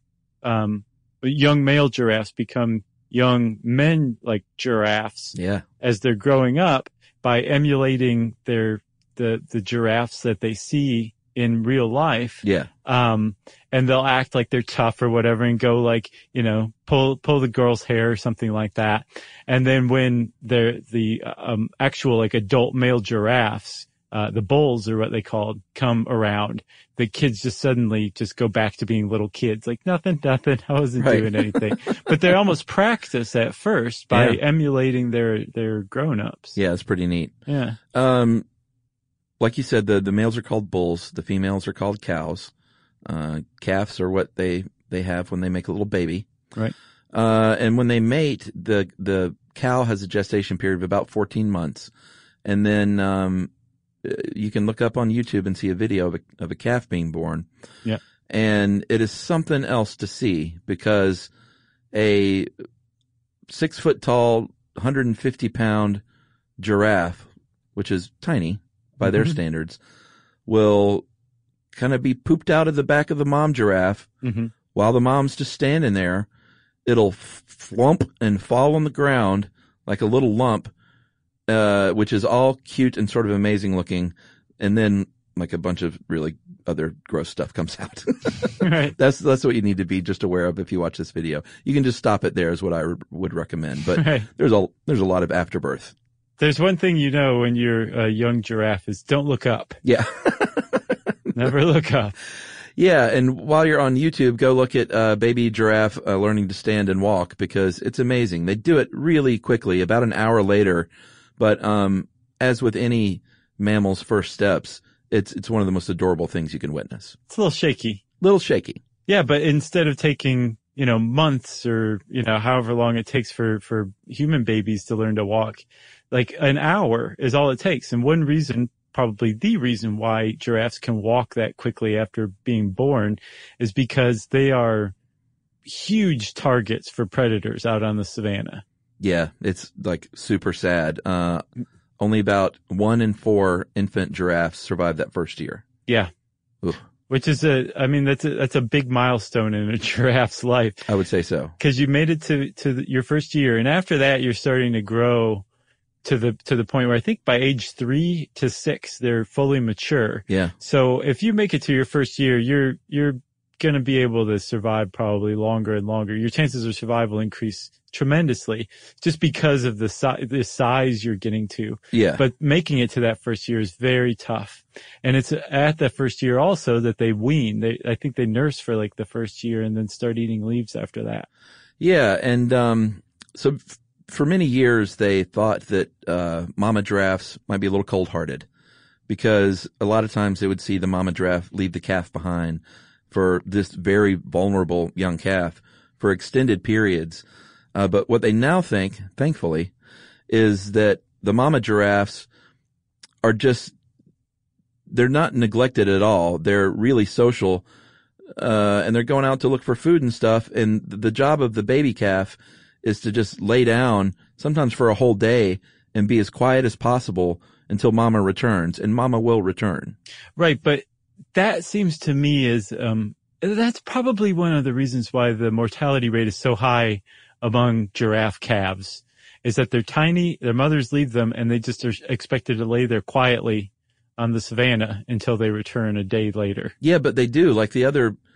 young male giraffes become young men like giraffes. Yeah. As they're growing up by emulating the giraffes that they see in real life. Yeah. And they'll act like they're tough or whatever and go like, pull the girl's hair or something like that. And then when they're the actual like adult male giraffes, the bulls are what they called, come around, the kids just suddenly just go back to being little kids. Like nothing. I wasn't doing anything. But they almost practice at first by emulating their grown-ups. Yeah, it's pretty neat. Yeah. Like you said, the males are called bulls. The females are called cows. Calves are what they have when they make a little baby. Right. And when they mate, the cow has a gestation period of about 14 months. And then, you can look up on YouTube and see a video of a calf being born. Yeah. And it is something else to see because a 6 foot tall, 150 pound giraffe, which is tiny by their standards, will kind of be pooped out of the back of the mom giraffe while the mom's just standing there. It'll flump and fall on the ground like a little lump, which is all cute and sort of amazing looking. And then like a bunch of really other gross stuff comes out. Right. That's what you need to be just aware of if you watch this video. You can just stop it there is what I would recommend. But there's a lot of afterbirth. There's one thing when you're a young giraffe is don't look up. Yeah. Never look up. Yeah, and while you're on YouTube, go look at baby giraffe learning to stand and walk because it's amazing. They do it really quickly, about an hour later. But as with any mammal's first steps, it's one of the most adorable things you can witness. It's a little shaky. Little shaky. Yeah, but instead of taking months or however long it takes for human babies to learn to walk, like an hour is all it takes. And one reason, probably the reason why giraffes can walk that quickly after being born is because they are huge targets for predators out on the savannah. Yeah, it's like super sad. Only about 1 in 4 infant giraffes survive that first year. Yeah. Oof. Which is that's a big milestone in a giraffe's life. I would say so. Cause you made it to your first year. And after that, you're starting to grow to the point where I think by age 3 to 6, they're fully mature. Yeah. So if you make it to your first year, you're going to be able to survive probably longer and longer. Your chances of survival increase tremendously just because of the size you're getting to. Yeah. But making it to that first year is very tough. And it's at that first year also that they wean. I think they nurse for like the first year and then start eating leaves after that. Yeah. And, so for many years, they thought that, mama giraffes might be a little cold hearted because a lot of times they would see the mama giraffe leave the calf behind for this very vulnerable young calf for extended periods. But what they now think, thankfully, is that the mama giraffes are they're not neglected at all. They're really social, and they're going out to look for food and stuff. And the job of the baby calf is to just lay down, sometimes for a whole day, and be as quiet as possible until mama returns, and mama will return. Right, but that seems to me that's probably one of the reasons why the mortality rate is so high among giraffe calves is that they're tiny, their mothers leave them, and they just are expected to lay there quietly on the savannah until they return a day later. Yeah, but they do. Like the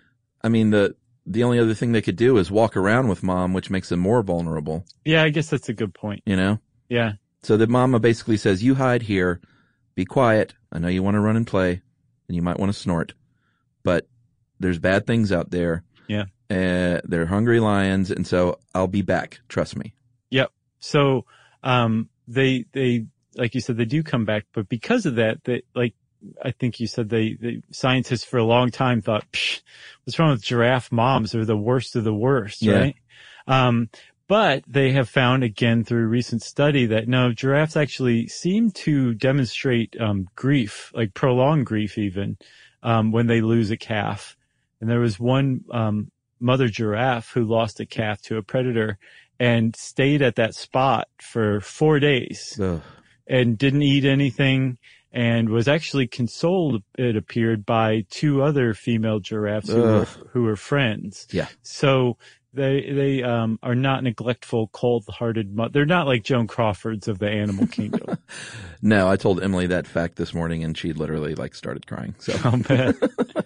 only other thing they could do is walk around with mom, which makes them more vulnerable. Yeah, I guess that's a good point. You know? Yeah. So the mama basically says, you hide here, be quiet. I know you want to run and play, and you might want to snort, but there's bad things out there. Yeah. They're hungry lions, and so I'll be back. Trust me. Yep. So, they, like you said, they do come back, but because of that, I think you said the scientists for a long time thought, what's wrong with giraffe moms? They're the worst of the worst, right? But they have found again through a recent study that no, giraffes actually seem to demonstrate, grief, like prolonged grief even, when they lose a calf. And there was one, mother giraffe who lost a calf to a predator and stayed at that spot for 4 days. Ugh. And didn't eat anything and was actually consoled, it appeared, by 2 other female giraffes who were friends. Yeah. So they are not neglectful, cold-hearted. They're not like Joan Crawford's of the animal kingdom. No, I told Emily that fact this morning and she literally started crying. So. Oh, man.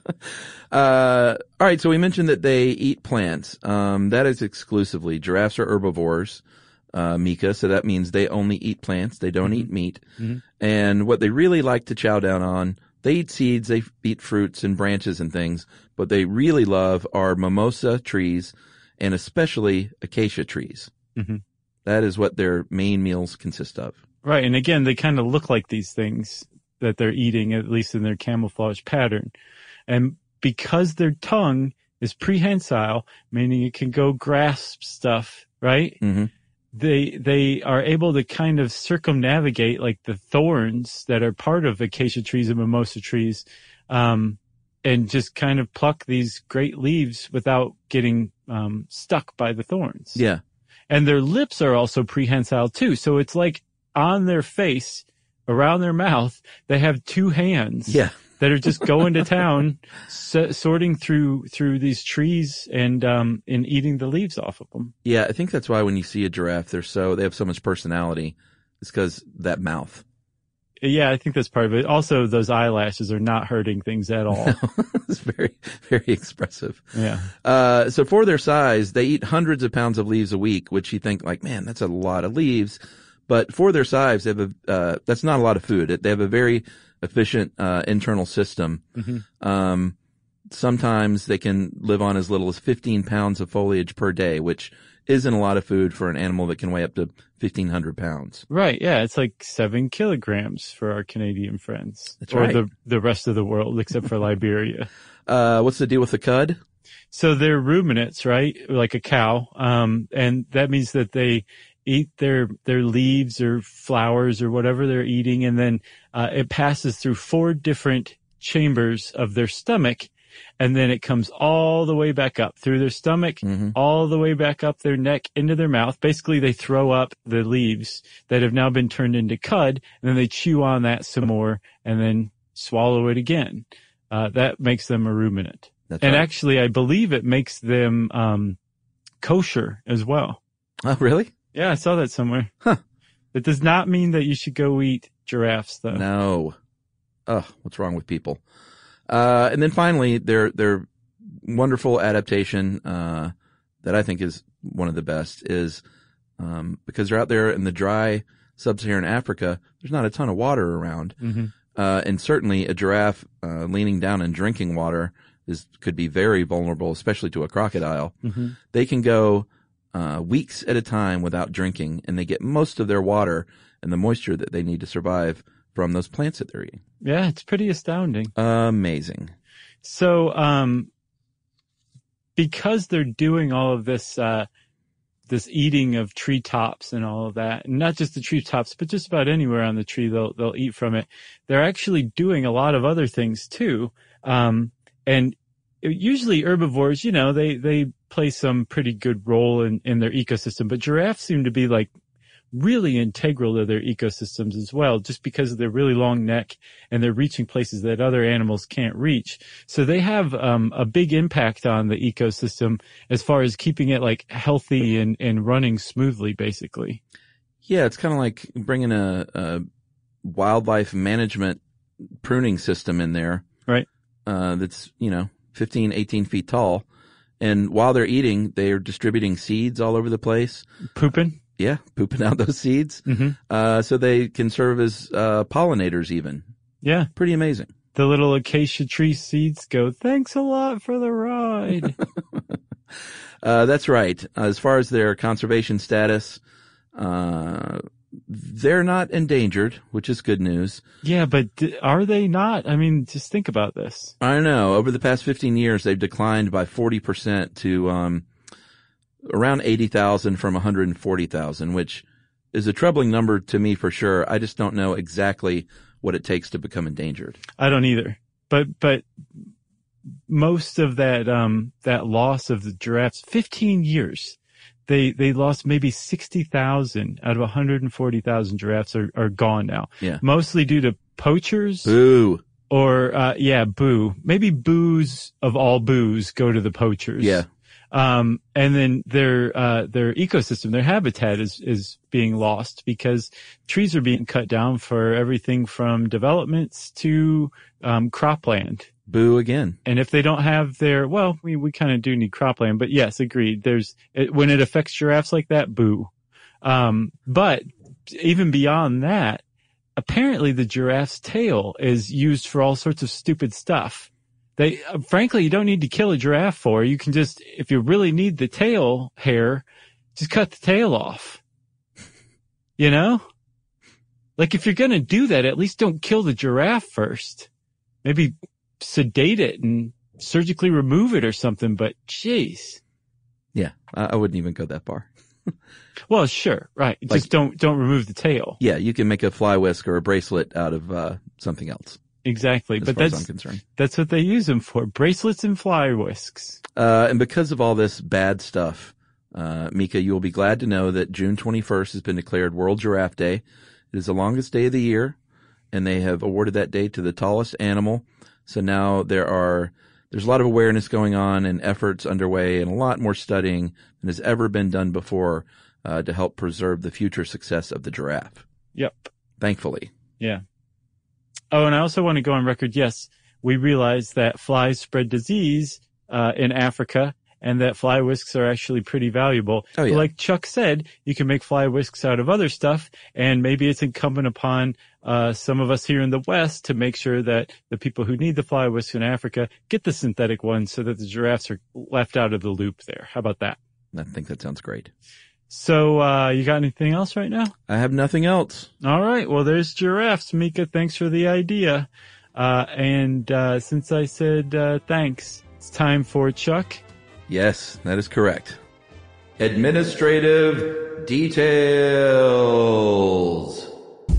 All right. So we mentioned that they eat plants. That is exclusively. Giraffes are herbivores, Mika. So that means they only eat plants. They don't eat meat. Mm-hmm. And what they really like to chow down on, they eat seeds, they eat fruits and branches and things. What they really love are mimosa trees and especially acacia trees. Mm-hmm. That is what their main meals consist of. Right. And again, they kind of look like these things that they're eating, at least in their camouflage pattern. And because their tongue is prehensile, meaning it can go grasp stuff, right? Mm-hmm. They are able to kind of circumnavigate like the thorns that are part of acacia trees and mimosa trees, and just kind of pluck these great leaves without getting stuck by the thorns. Yeah. And their lips are also prehensile too. So it's like on their face, around their mouth, they have 2 hands. Yeah. That are just going to town, sorting through these trees and eating the leaves off of them. Yeah, I think that's why when you see a giraffe, they have so much personality. It's because that mouth. Yeah, I think that's part of it. Also, those eyelashes are not hurting things at all. No, it's very, very expressive. Yeah. So for their size, they eat hundreds of pounds of leaves a week, which you think like, man, that's a lot of leaves. But for their size, they have that's not a lot of food. They have a very efficient internal system. Mm-hmm. Sometimes they can live on as little as 15 pounds of foliage per day, which isn't a lot of food for an animal that can weigh up to 1,500 pounds. Right. Yeah. It's like 7 kilograms for our Canadian friends. That's right. Or the rest of the world, except for Liberia. What's the deal with the cud? So they're ruminants, right? Like a cow. And that means that they eat their leaves or flowers or whatever they're eating. And then, it passes through 4 different chambers of their stomach. And then it comes all the way back up through their stomach, mm-hmm. all the way back up their neck into their mouth. Basically, they throw up the leaves that have now been turned into cud, and then they chew on that some more and then swallow it again. That makes them a ruminant. That's and right. Actually, I believe it makes them kosher as well. Oh, really? Yeah, I saw that somewhere. Huh. It does not mean that you should go eat giraffes, though. No. Oh, what's wrong with people? And then finally, their wonderful adaptation, that I think is one of the best is, because they're out there in the dry sub-Saharan Africa, there's not a ton of water around. Mm-hmm. And certainly a giraffe, leaning down and drinking water could be very vulnerable, especially to a crocodile. Mm-hmm. They can go, weeks at a time without drinking, and they get most of their water and the moisture that they need to survive from those plants that they're eating. Yeah, it's pretty astounding. Amazing. So, because they're doing all of this, this eating of treetops and all of that, and not just the treetops, but just about anywhere on the tree, they'll eat from it. They're actually doing a lot of other things too. And usually herbivores, they play some pretty good role in their ecosystem, but giraffes seem to be like really integral to their ecosystems as well, just because of their really long neck and they're reaching places that other animals can't reach. So they have a big impact on the ecosystem as far as keeping it like healthy and running smoothly, basically. Yeah, it's kind of like bringing a wildlife management pruning system in there. Right. That's, 15, 18 feet tall. And while they're eating, they're distributing seeds all over the place. Pooping? Yeah, pooping out those seeds. Mm-hmm. So they can serve as pollinators even. Yeah. Pretty amazing. The little acacia tree seeds go, thanks a lot for the ride. That's right. As far as their conservation status, they're not endangered, which is good news. Yeah, but are they not? I mean, just think about this. I know. Over the past 15 years, they've declined by 40% to around 80,000 from 140,000, which is a troubling number to me for sure. I just don't know exactly what it takes to become endangered. I don't either. But most of that loss of the giraffes, 15 years. They lost maybe 60,000 out of 140,000 giraffes are gone now. Yeah. Mostly due to poachers. Boo. Or, boo. Maybe boos of all boos go to the poachers. Yeah. And then their ecosystem, their habitat is being lost because trees are being cut down for everything from developments to, cropland. Boo again. And if they don't have we kind of do need cropland, but yes, agreed. When it affects giraffes like that, boo. But even beyond that, apparently the giraffe's tail is used for all sorts of stupid stuff. Frankly, you don't need to kill a giraffe for. You can just, if you really need the tail hair, just cut the tail off. You know? Like if you're gonna do that, at least don't kill the giraffe first. Maybe sedate it and surgically remove it or something, but jeez. Yeah, I wouldn't even go that far. Well, sure, right. Just don't remove the tail. Yeah, you can make a fly whisk or a bracelet out of something else. Exactly, but as I'm concerned. That's what they use them for, bracelets and fly whisks. And because of all this bad stuff, Mika, you will be glad to know that June 21st has been declared World Giraffe Day. It is the longest day of the year, and they have awarded that day to the tallest animal. So now there's a lot of awareness going on and efforts underway and a lot more studying than has ever been done before to help preserve the future success of the giraffe. Yep. Thankfully. Yeah. Oh, and I also want to go on record. Yes, we realize that flies spread disease in Africa and that fly whisks are actually pretty valuable. Oh, yeah. Like Chuck said, you can make fly whisks out of other stuff, and maybe it's incumbent upon some of us here in the West to make sure that the people who need the fly whisks in Africa get the synthetic ones so that the giraffes are left out of the loop there. How about that? I think that sounds great. So, you got anything else right now? I have nothing else. All right. Well, there's giraffes. Mika, thanks for the idea. And since I said thanks, it's time for Chuck. Yes, that is correct. Administrative details.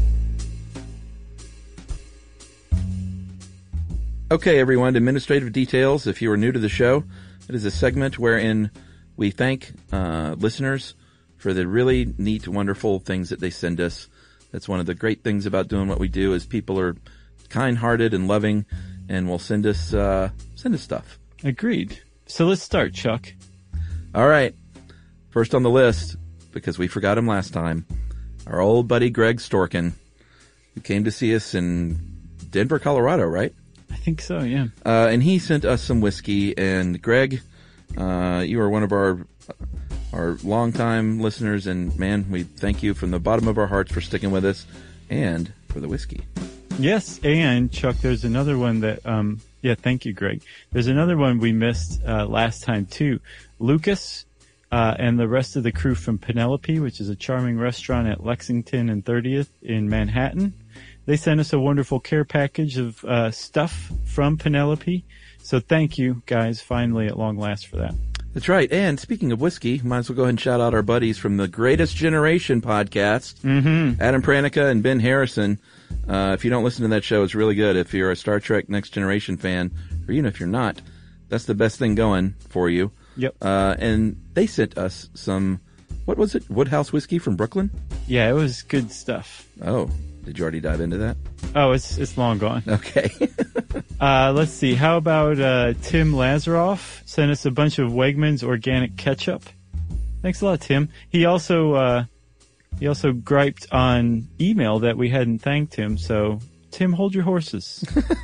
Okay, everyone, administrative details. If you are new to the show, it is a segment wherein we thank listeners for the really neat, wonderful things that they send us. That's one of the great things about doing what we do is people are kind-hearted and loving and will send us stuff. Agreed. So let's start, Chuck. All right. First on the list, because we forgot him last time, our old buddy Greg Storkin, who came to see us in Denver, Colorado, right? I think so, yeah. And he sent us some whiskey. And Greg, you are one of our longtime listeners, and man, we thank you from the bottom of our hearts for sticking with us and for the whiskey. Yes, and Chuck, there's another one that, thank you, Greg. There's another one we missed last time too. Lucas and the rest of the crew from Penelope, which is a charming restaurant at Lexington and 30th in Manhattan. They sent us a wonderful care package of stuff from Penelope. So thank you, guys, finally at long last for that. That's right. And speaking of whiskey, might as well go ahead and shout out our buddies from the Greatest Generation podcast, Adam Pranica and Ben Harrison. If you don't listen to that show, it's really good. If you're a Star Trek Next Generation fan, or even if you're not, that's the best thing going for you. Yep. And they sent us some what was it? Woodhouse whiskey from Brooklyn? Yeah, it was good stuff. Oh, did you already dive into that? Oh, it's long gone. Okay. Let's see. How about Tim Lazaroff sent us a bunch of Wegmans organic ketchup. Thanks a lot, Tim. He also griped on email that we hadn't thanked him. So, Tim, hold your horses.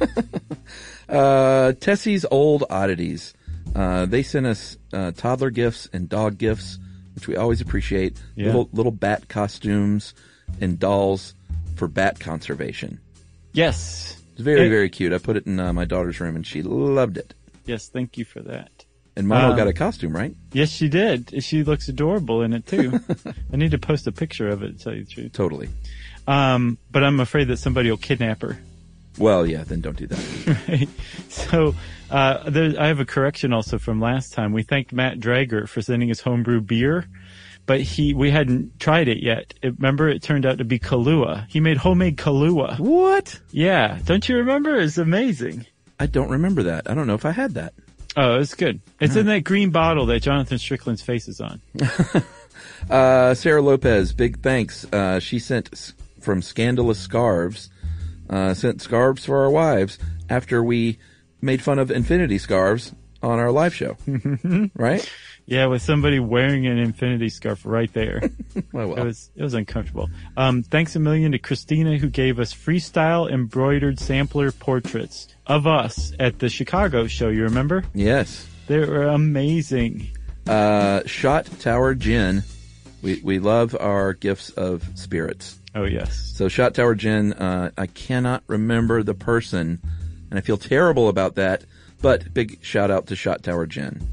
Tessie's Old Oddities. They sent us toddler gifts and dog gifts, which we always appreciate. Yeah. Little bat costumes and dolls for bat conservation. Yes. It's very, very cute. I put it in my daughter's room, and she loved it. Yes, thank you for that. And Mono got a costume, right? Yes, she did. She looks adorable in it, too. I need to post a picture of it, to tell you the truth. Totally. But I'm afraid that somebody will kidnap her. Well, yeah, then don't do that. Right. So, I have a correction also from last time. We thanked Matt Drager for sending us homebrew beer, but we hadn't tried it yet. Remember, it turned out to be Kahlua. He made homemade Kahlua. What? Yeah. Don't you remember? It's amazing. I don't remember that. I don't know if I had that. Oh, it's good. It's in that green bottle that Jonathan Strickland's face is on. Sarah Lopez, big thanks. She sent from Scandalous Scarves, sent scarves for our wives after we made fun of Infinity Scarves on our live show. Right? Yeah, with somebody wearing an Infinity scarf right there. Well. It was uncomfortable. Thanks a million to Christina, who gave us freestyle embroidered sampler portraits of us at the Chicago show. You remember? Yes. They were amazing. Shot Tower Gin. We love our gifts of spirits. Oh, yes. So Shot Tower Gin, I cannot remember the person, and I feel terrible about that, but big shout out to Shot Tower Gin.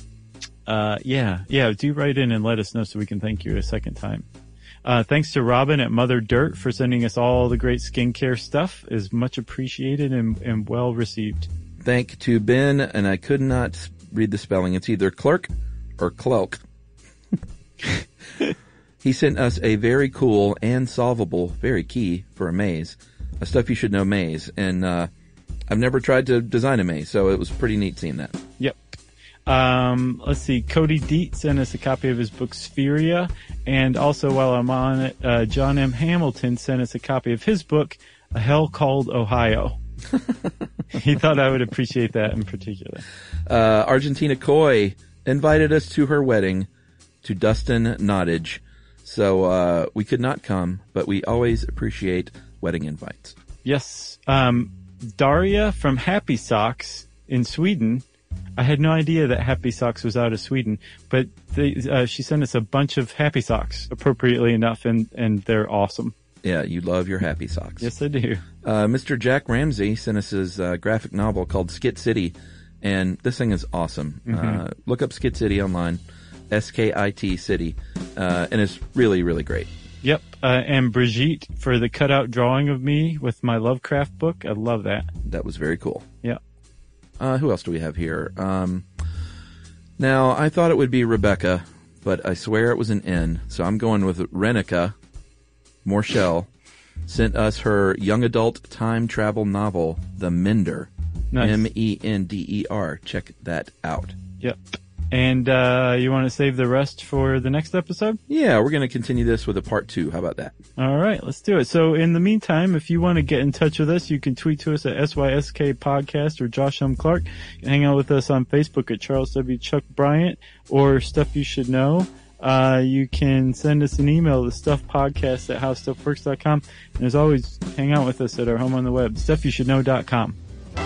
Yeah, do write in and let us know so we can thank you a second time. Thanks to Robin at Mother Dirt for sending us all the great skincare stuff. Is much appreciated and well received. Thank to Ben, and I could not read the spelling. It's either Clerk or Clelk. He sent us a very cool and solvable, very key for a maze, a stuff you should know maze. And, I've never tried to design a maze, so it was pretty neat seeing that. Yep. Let's see. Cody Deet sent us a copy of his book Spheria, and also while I'm on it, John M. Hamilton sent us a copy of his book, A Hell Called Ohio. He thought I would appreciate that in particular. Argentina Coy invited us to her wedding to Dustin Nottage. So, we could not come, but we always appreciate wedding invites. Yes. Daria from Happy Socks in Sweden. I had no idea that Happy Socks was out of Sweden, but she sent us a bunch of Happy Socks, appropriately enough, and they're awesome. Yeah, you love your Happy Socks. Yes, I do. Mr. Jack Ramsey sent us his graphic novel called Skit City, and this thing is awesome. Mm-hmm. Look up Skit City online, SKIT City, and it's really, really great. Yep, and Brigitte for the cutout drawing of me with my Lovecraft book. I love that. That was very cool. Yep. Who else do we have here? Now, I thought it would be Rebecca, but I swear it was an N, so I'm going with Renica Morshell. Sent us her young adult time travel novel, The Mender. Nice. Mender. Check that out. Yep. And you want to save the rest for the next episode? Yeah, we're going to continue this with a part 2. How about that? All right, let's do it. So in the meantime, if you want to get in touch with us, you can tweet to us at SYSK Podcast or Josh M. Clark. You can hang out with us on Facebook at Charles W. Chuck Bryant or Stuff You Should Know. You can send us an email to stuffpodcast at howstuffworks.com. And as always, hang out with us at our home on the web, stuffyoushouldknow.com.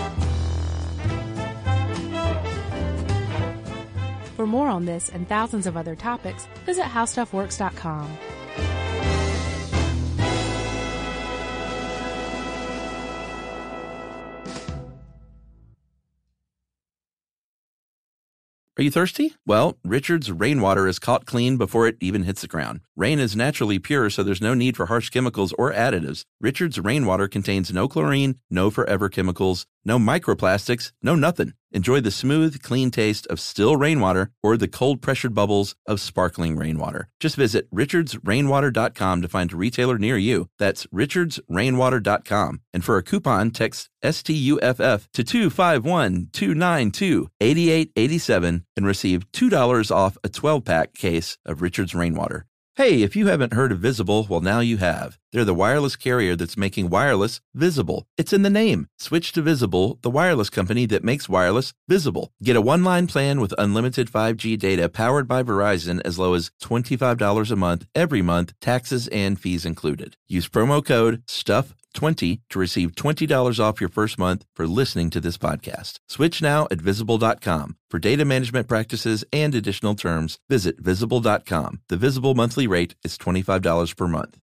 For more on this and thousands of other topics, visit howstuffworks.com. Are you thirsty? Well, Richard's rainwater is caught clean before it even hits the ground. Rain is naturally pure, so there's no need for harsh chemicals or additives. Richard's rainwater contains no chlorine, no forever chemicals, No microplastics, no nothing. Enjoy the smooth, clean taste of still rainwater or the cold-pressured bubbles of sparkling rainwater. Just visit richardsrainwater.com to find a retailer near you. That's richardsrainwater.com. And for a coupon, text STUFF to 251-292-8887 and receive $2 off a 12-pack case of Richards Rainwater. Hey, if you haven't heard of Visible, well, now you have. They're the wireless carrier that's making wireless visible. It's in the name. Switch to Visible, the wireless company that makes wireless visible. Get a one-line plan with unlimited 5G data powered by Verizon as low as $25 a month, every month, taxes and fees included. Use promo code STUFF20 to receive $20 off your first month for listening to this podcast. Switch now at Visible.com. For data management practices and additional terms, visit Visible.com. The Visible monthly rate is $25 per month.